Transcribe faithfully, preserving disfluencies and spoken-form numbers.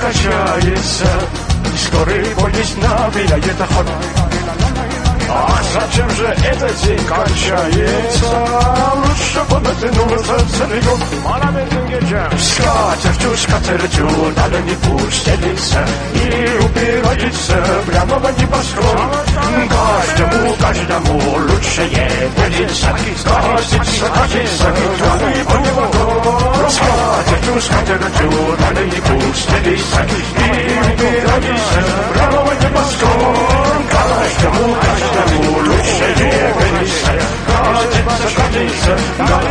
качается, скорый поезд набирает ход. Ах, зачем же этот день кончается? Лучше бы натянулся целый год. Скатертью, скатертью надо не пуститься и упирается прямо в небосклон. Каждому, каждому лучше едется, катится, катится, и по небосклон. Скатертью, скатертью надо не пуститься и упирается прямо в небосклон. Каждому, каждому лучше едется, катится, катится,